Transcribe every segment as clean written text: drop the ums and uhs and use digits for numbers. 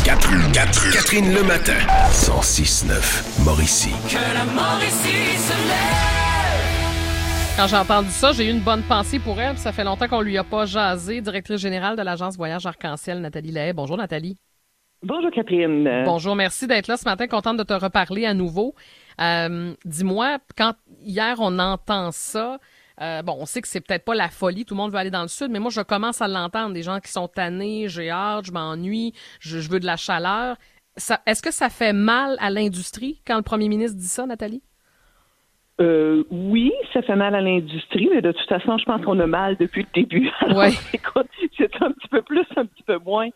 Catherine le matin. 106.9 Mauricie. Que la Mauricie se lève. Quand j'ai entendu ça, j'ai eu une bonne pensée pour elle. Ça fait longtemps qu'on lui a pas jasé. Directrice générale de l'agence Voyage Arc-en-Ciel, Nathalie Lahaye. Bonjour, Nathalie. Bonjour, Catherine. Bonjour, merci d'être là ce matin. Contente de te reparler à nouveau. Dis-moi, quand hier on entend ça, on sait que c'est peut-être pas la folie, tout le monde veut aller dans le sud, mais moi je commence à l'entendre, des gens qui sont tannés, j'ai hâte, je m'ennuie, je veux de la chaleur. Est-ce que ça fait mal à l'industrie quand le premier ministre dit ça, Nathalie? Oui, ça fait mal à l'industrie, mais de toute façon, je pense qu'on a mal depuis le début. Alors, ouais. Écoute, c'est un petit peu plus, un petit peu moins.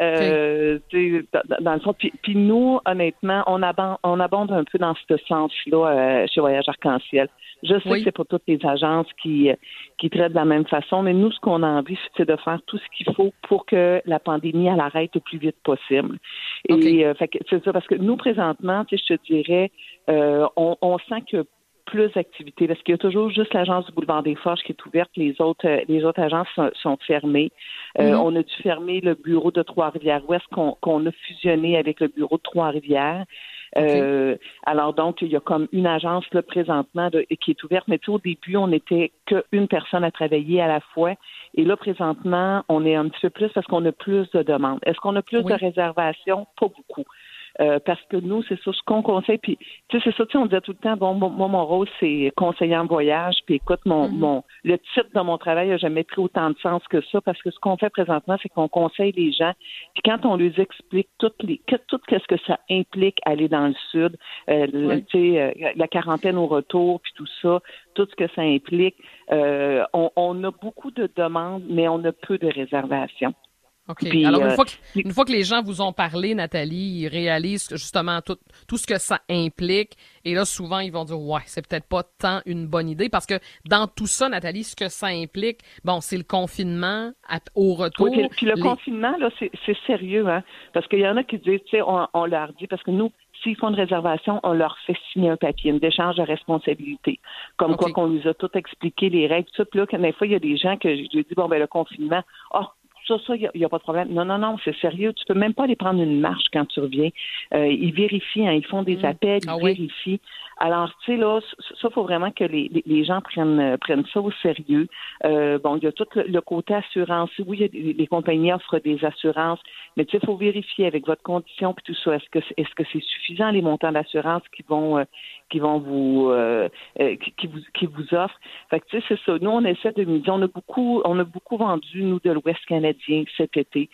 Okay. Dans le fond, puis nous, honnêtement, on abonde un peu dans ce sens-là chez Voyage Arc-en-Ciel. Je sais que c'est pas toutes les agences qui traitent de la même façon, mais nous, ce qu'on a envie, c'est de faire tout ce qu'il faut pour que la pandémie elle arrête le plus vite possible. Et fait que, c'est ça, parce que nous, présentement, je te dirais, on sent que plus d'activités, parce qu'il y a toujours juste l'agence du Boulevard des Forges qui est ouverte, les autres agences sont fermées. On a dû fermer le bureau de Trois-Rivières-Ouest qu'on a fusionné avec le bureau de Trois-Rivières. Alors donc, il y a comme une agence là présentement qui est ouverte, mais au début, on n'était qu'une personne à travailler à la fois. Et là, présentement, on est un petit peu plus parce qu'on a plus de demandes. Est-ce qu'on a plus de réservations? Pas beaucoup. Parce que nous, c'est ça, ce qu'on conseille. Puis, tu sais, c'est ça, on disait tout le temps, moi, mon rôle, c'est conseiller en voyage. Puis, écoute, le titre de mon travail n'a jamais pris autant de sens que ça, parce que ce qu'on fait présentement, c'est qu'on conseille les gens. Puis, quand on leur explique tout ce que ça implique aller dans le sud, tu sais, la quarantaine au retour, puis tout ça, tout ce que ça implique, on a beaucoup de demandes, mais on a peu de réservations. OK. Puis, alors, une fois que les gens vous ont parlé, Nathalie, ils réalisent justement tout ce que ça implique. Et là, souvent, ils vont dire, ouais, c'est peut-être pas tant une bonne idée. Parce que dans tout ça, Nathalie, ce que ça implique, c'est le confinement au retour. Oui, puis le confinement, là, c'est sérieux, hein. Parce qu'il y en a qui disent, tu sais, on leur dit, parce que nous, s'ils font une réservation, on leur fait signer un papier, une échange de responsabilité. Comme quoi qu'on nous a tout expliqué, les règles, tout ça. Puis là, des fois, il y a des gens que je dis, le confinement, ça, il n'y a pas de problème. Non, c'est sérieux. Tu peux même pas aller prendre une marche quand tu reviens. Ils vérifient, ils font des appels, ils vérifient. Alors, tu sais, là, ça, faut vraiment que les gens prennent ça au sérieux. Il y a tout le côté assurance. Oui, les compagnies offrent des assurances, mais tu sais, il faut vérifier avec votre condition puis tout ça. Est-ce que c'est suffisant, les montants d'assurance qui vont vous offrent? Fait que tu sais, c'est ça. Nous, on essaie de miser. On a beaucoup vendu, nous, de l'Ouest canadien cet été.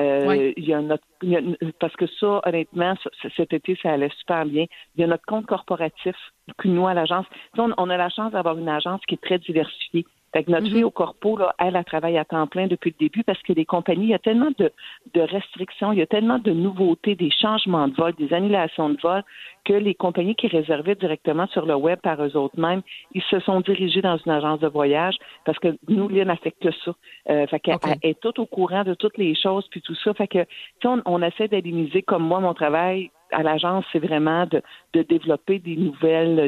Parce que ça, honnêtement, cet été, ça allait super bien. Il y a notre compte corporatif que nous, à l'agence, on a la chance d'avoir une agence qui est très diversifiée. Fait que notre fille au corpo, là, elle travaille à temps plein depuis le début parce que les compagnies, il y a tellement de restrictions, il y a tellement de nouveautés, des changements de vol, des annulations de vol, que les compagnies qui réservaient directement sur le web par eux autres mêmes, ils se sont dirigés dans une agence de voyage parce que nous, Lynn, elle fait que ça. Fait qu'elle est toute au courant de toutes les choses puis tout ça. Fait que, on essaie d'éliminer, comme moi, mon travail à l'agence, c'est vraiment de développer des nouvelles,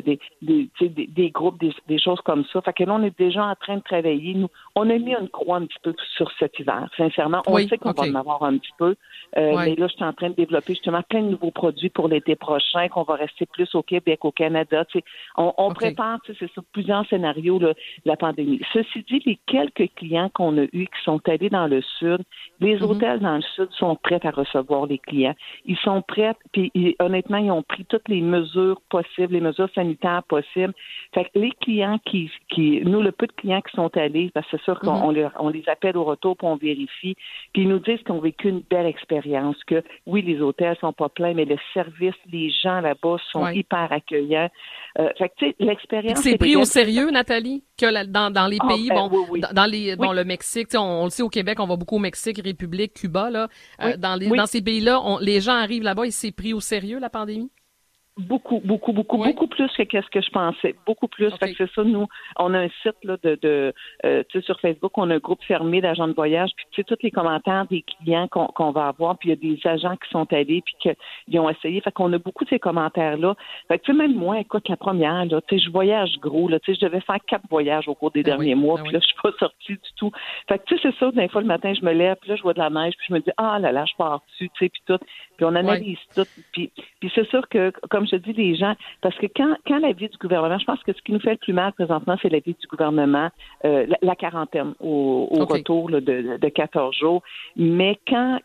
des groupes, des choses comme ça. Fait que là, on est déjà en train de travailler. Nous, on a mis une croix un petit peu sur cet hiver. Sincèrement, on sait qu'on va en avoir un petit peu. Mais là, je suis en train de développer justement plein de nouveaux produits pour l'été prochain, qu'on va rester plus au Québec, au Canada. On prépare, c'est ça, plusieurs scénarios là, de la pandémie. Ceci dit, les quelques clients qu'on a eus qui sont allés dans le sud, les hôtels dans le sud sont prêts à recevoir les clients. Ils sont prêts, puis honnêtement, ils ont pris toutes les mesures possibles, les mesures sanitaires possibles. Fait que les clients nous, le peu de clients qui sont allés, parce que c'est sûr qu'on les appelle au retour, puis on vérifie, puis ils nous disent qu'ils ont vécu une belle expérience, que oui, les hôtels sont pas pleins, mais le service, les gens là-bas sont hyper accueillants. Fait que, tu sais, l'expérience... C'est pris au sérieux, Nathalie, que dans les pays, oui. Dans le Mexique, on le sait, au Québec, on va beaucoup au Mexique, République, Cuba, là. Dans ces pays-là, les gens arrivent là-bas et c'est pris au sérieux, la pandémie? Beaucoup plus que qu'est-ce que je pensais. Beaucoup plus. Fait que c'est ça, nous, on a un site là tu sais, sur Facebook, on a un groupe fermé d'agents de voyage, puis tu sais, tous les commentaires des clients qu'on va avoir, puis il y a des agents qui sont allés, puis qu'ils ont essayé. Fait qu'on a beaucoup de ces commentaires-là. Fait que tu sais, même moi, écoute, la première, là, tu sais, je voyage gros, là, tu sais, je devais faire 4 voyages au cours des derniers mois, puis là, je suis pas sortie du tout. Fait que tu sais, c'est ça, des fois, le matin, je me lève, puis là, je vois de la neige, puis je me dis, ah là là, je pars dessus, tu sais, puis tout. puis on analyse tout. Puis c'est sûr que, comme je dis, les gens, parce que quand l'avis du gouvernement, je pense que ce qui nous fait le plus mal présentement, c'est l'avis du gouvernement, la quarantaine au retour là, de 14 jours. Mais quand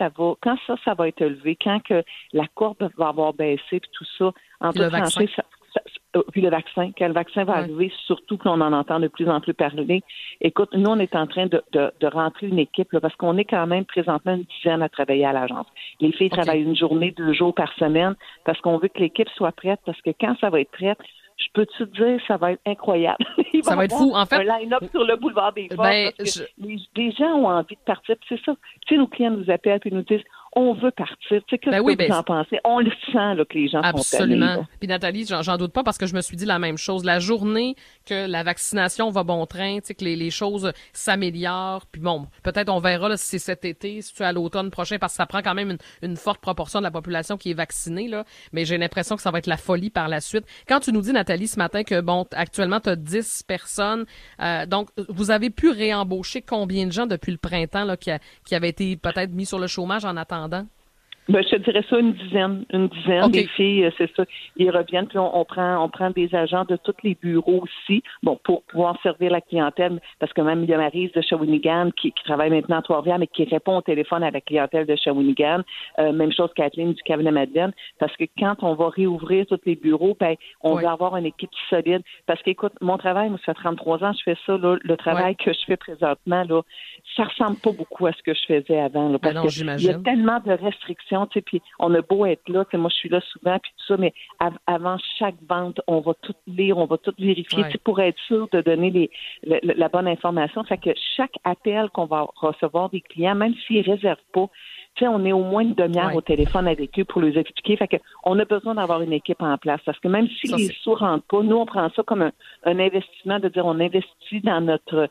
ça va être élevé, quand que la courbe va avoir baissé, puis tout ça, en toute franchise, puis le vaccin, quand le vaccin va arriver, surtout qu'on en entend de plus en plus parler. Écoute, nous, on est en train de rentrer une équipe, là, parce qu'on est quand même présentement une dizaine à travailler à l'agence. Les filles travaillent une journée, 2 jours par semaine, parce qu'on veut que l'équipe soit prête, parce que quand ça va être prête, je peux te dire, ça va être incroyable. Ça va être fou. En fait, un line-up sur le boulevard des Forces. Les gens ont envie de partir. Puis c'est ça. Tu sais, nos clients nous appellent et nous disent, on veut partir. Tu sais, qu'est-ce que vous en pensez? On le sent, là, que les gens sont absolument. allés, Puis Nathalie, j'en doute pas parce que je me suis dit la même chose. La journée que la vaccination va bon train, tu sais, que les choses s'améliorent. Puis bon, peut-être on verra là, si c'est cet été, si c'est à l'automne prochain, parce que ça prend quand même une forte proportion de la population qui est vaccinée, là. Mais j'ai l'impression que ça va être la folie par la suite. Quand tu nous dis, Nathalie, ce matin que, bon, actuellement, tu as 10 personnes. Donc, vous avez pu réembaucher combien de gens depuis le printemps, là, qui avaient été peut-être mis sur le chômage en attendant? Ben, je te dirais ça, une dizaine. Okay. Des filles, c'est ça. Ils reviennent, puis on prend des agents de tous les bureaux aussi, bon, pour pouvoir servir la clientèle, parce que même il y a Maryse de Shawinigan qui travaille maintenant à Trois-Rivières, mais qui répond au téléphone à la clientèle de Shawinigan. Même chose Kathleen du cabinet Madeleine, parce que quand on va réouvrir tous les bureaux, ben, on va avoir une équipe solide. Parce qu'écoute, mon travail, moi, ça fait 33 ans, je fais ça, là, le travail que je fais présentement, là, ça ressemble pas beaucoup à ce que je faisais avant, là, parce que il y a tellement de restrictions. Puis on a beau être là, moi je suis là souvent, puis tout ça, mais avant chaque vente, on va tout lire, on va tout vérifier pour être sûr de donner la bonne information. Fait que chaque appel qu'on va recevoir des clients, même s'ils ne réservent pas, on est au moins une demi-heure au téléphone avec eux pour les expliquer. Fait que on a besoin d'avoir une équipe en place. Parce que même si les sous rentrent pas, nous, on prend ça comme un investissement, de dire on investit dans notre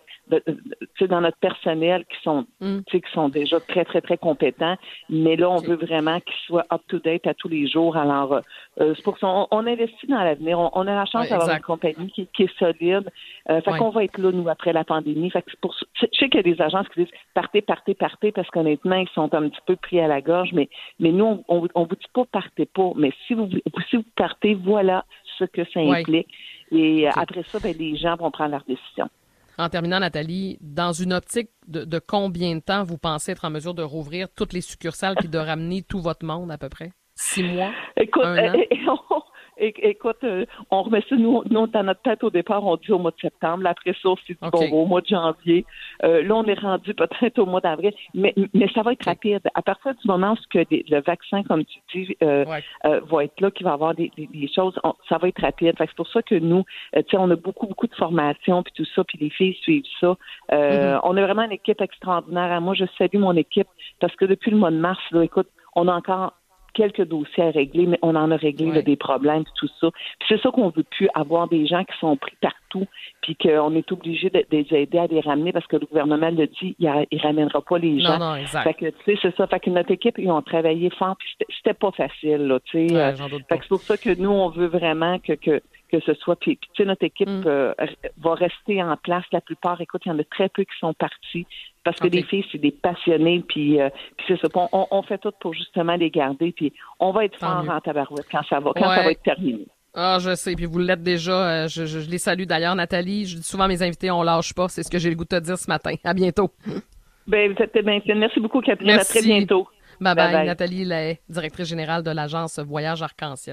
personnel qui sont déjà très, très, très compétents. Mais là, on veut vraiment qu'ils soient up-to-date à tous les jours. Alors, c'est pour ça on investit dans l'avenir. On a la chance d'avoir une compagnie qui est solide. Fait qu'on va être là, nous, après la pandémie. Fait que c'est pour ça. Je sais qu'il y a des agences qui disent partez, parce qu'honnêtement, ils sont un petit peu pris à la gorge, mais nous, on vous dit pas partez pas, mais si vous partez, voilà ce que ça implique. Et après ça, ben, les gens vont prendre leur décision. En terminant, Nathalie, dans une optique de combien de temps vous pensez être en mesure de rouvrir toutes les succursales puis de ramener tout votre monde à peu près? 6 mois? Écoute, 1 an? Écoute, on remet ça, nous, dans notre tête au départ, on dit au mois de septembre. Après ça, on s'est dit, au mois de janvier. Là, on est rendu peut-être au mois d'avril. Mais ça va être rapide. À partir du moment où le vaccin, comme tu dis, va être là, qu'il va avoir des choses, ça va être rapide. Fait que c'est pour ça que nous, on a beaucoup, beaucoup de formations puis tout ça, puis les filles suivent ça. On a vraiment une équipe extraordinaire. Moi, je salue mon équipe parce que depuis le mois de mars, là, écoute, on a encore quelques dossiers à régler, mais on en a réglé là, des problèmes, tout ça. Puis c'est ça qu'on veut plus, avoir des gens qui sont pris partout, puis qu'on est obligé de les aider à les ramener parce que le gouvernement le dit, il ramènera pas les gens. Non, exact. Fait que, tu sais, c'est ça. Fait que notre équipe, ils ont travaillé fort, puis c'était pas facile, là, tu sais. J'en doute fait pas. que c'est pour ça que nous, on veut vraiment que ce soit. Puis tu sais, notre équipe va rester en place. La plupart, écoute, il y en a très peu qui sont partis parce que les filles, c'est des passionnés. Puis c'est ça. On fait tout pour justement les garder. Puis on va être fort en tabarouette quand ça va être terminé. Ah, je sais. Puis vous l'êtes déjà. Je les salue d'ailleurs, Nathalie. Je dis souvent à mes invités, on lâche pas. C'est ce que j'ai le goût de te dire ce matin. À bientôt. Ben, vous êtes bien fine. Merci beaucoup, Catherine. Merci. À très bientôt. Bye bye. Nathalie Lahaye, directrice générale de l'agence Voyage Arc-en-Ciel.